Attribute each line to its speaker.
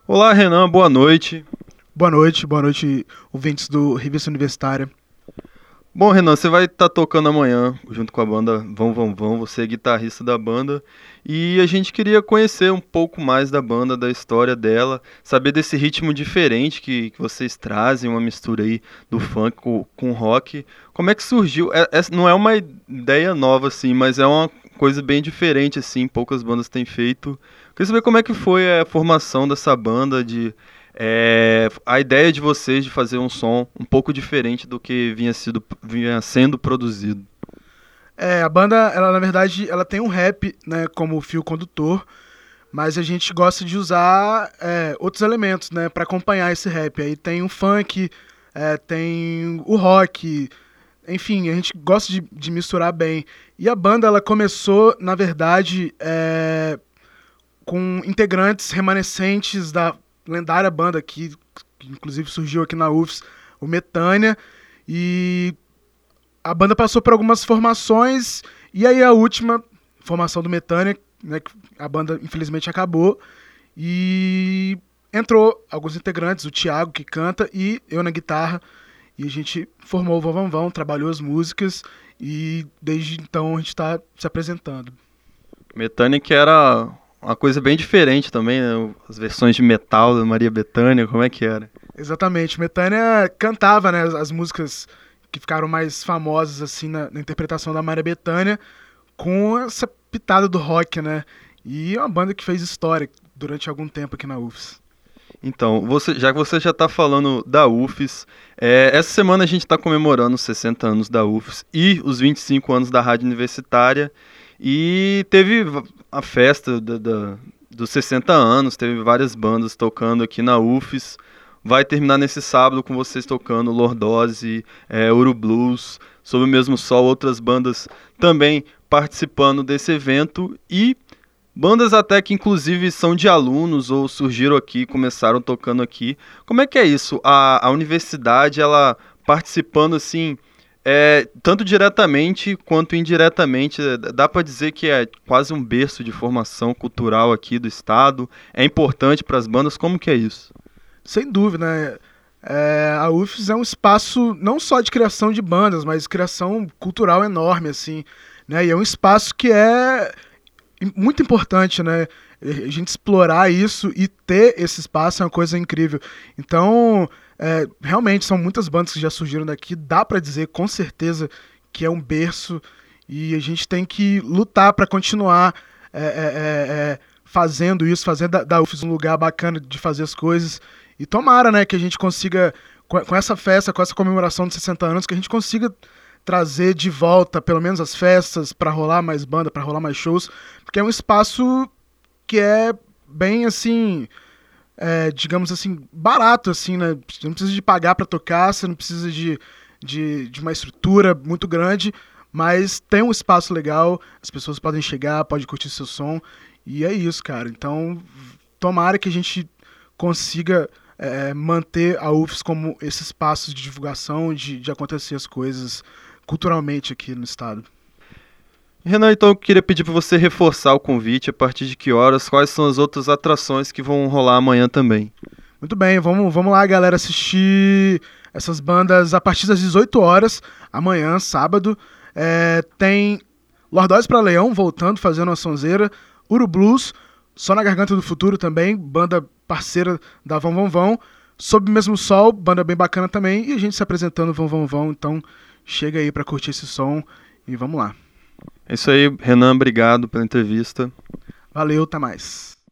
Speaker 1: Olá, Renan, boa noite.
Speaker 2: Boa noite, ouvintes do Revista Universitária.
Speaker 1: Bom, Renan, você vai estar tocando amanhã junto com a banda Vão, você é guitarrista da banda, e a gente queria conhecer um pouco mais da banda, da história dela, saber desse ritmo diferente que vocês trazem, uma mistura aí do funk com rock. Como é que surgiu? Não é uma ideia nova, assim, mas é uma coisa bem diferente, assim, poucas bandas têm feito. Queria saber como é que foi a formação dessa banda, a ideia de vocês de fazer um som um pouco diferente do que vinha sendo produzido.
Speaker 2: A banda, ela na verdade, ela tem um rap, né, como fio condutor, mas a gente gosta de usar outros elementos, né, para acompanhar esse rap. Aí tem o funk, tem o rock, enfim, a gente gosta de misturar bem. E a banda, ela começou, na verdade, com integrantes remanescentes da lendária banda que inclusive surgiu aqui na UFS, o Metânia, e a banda passou por algumas formações, e aí a última formação do Metânia, né, que a banda infelizmente acabou, e entrou alguns integrantes, o Thiago que canta e eu na guitarra, e a gente formou o Vão Vão, trabalhou as músicas, e desde então a gente está se apresentando.
Speaker 1: Metânia que era uma coisa bem diferente também, né? As versões de metal da Maria Bethânia, como é que era?
Speaker 2: Exatamente, Metânia cantava, né, as músicas que ficaram mais famosas assim na interpretação da Maria Bethânia, com essa pitada do rock, né? E é uma banda que fez história durante algum tempo aqui na UFS.
Speaker 1: Então, já que você já está falando da UFES, essa semana a gente está comemorando os 60 anos da UFES e os 25 anos da Rádio Universitária, e teve a festa dos 60 anos, teve várias bandas tocando aqui na UFES. Vai terminar nesse sábado com vocês tocando Lordose, Ouro Blues, Sob o Mesmo Sol, outras bandas também participando desse evento, e bandas até que inclusive são de alunos ou surgiram aqui, começaram tocando aqui. Como é que é isso? A universidade, ela participando assim, tanto diretamente quanto indiretamente, dá para dizer que é quase um berço de formação cultural aqui do estado. É importante para as bandas, como que é isso?
Speaker 2: Sem dúvida, né? A UFS é um espaço não só de criação de bandas, mas criação cultural enorme, assim, né? E é um espaço que é muito importante, né? A gente explorar isso e ter esse espaço é uma coisa incrível. Então, realmente são muitas bandas que já surgiram daqui. Dá pra dizer com certeza que é um berço e a gente tem que lutar para continuar fazendo isso, fazendo da UFS um lugar bacana de fazer as coisas. E tomara, né, que a gente consiga, com essa festa, com essa comemoração de 60 anos, que a gente consiga trazer de volta, pelo menos as festas, para rolar mais banda, para rolar mais shows, porque é um espaço que é bem, assim, digamos assim, barato, assim, né? Você não precisa de pagar para tocar, você não precisa de uma estrutura muito grande, mas tem um espaço legal, as pessoas podem chegar, podem curtir seu som, e é isso, cara. Então, tomara que a gente consiga manter a UFS como esse espaço de divulgação, de acontecer as coisas culturalmente aqui no estado.
Speaker 1: Renan, então eu queria pedir para você reforçar o convite, a partir de que horas, quais são as outras atrações que vão rolar amanhã também.
Speaker 2: Muito bem, vamos lá, galera, assistir essas bandas a partir das 18 horas, amanhã, sábado. Tem Lordose para Leão voltando, fazendo uma sonzeira, Uru Blues, Só na Garganta do Futuro também, banda parceira da Vão, Sob o Mesmo Sol, banda bem bacana também, e a gente se apresentando Vão, então chega aí pra curtir esse som e vamos lá.
Speaker 1: É isso aí, Renan, obrigado pela entrevista.
Speaker 2: Valeu, até mais.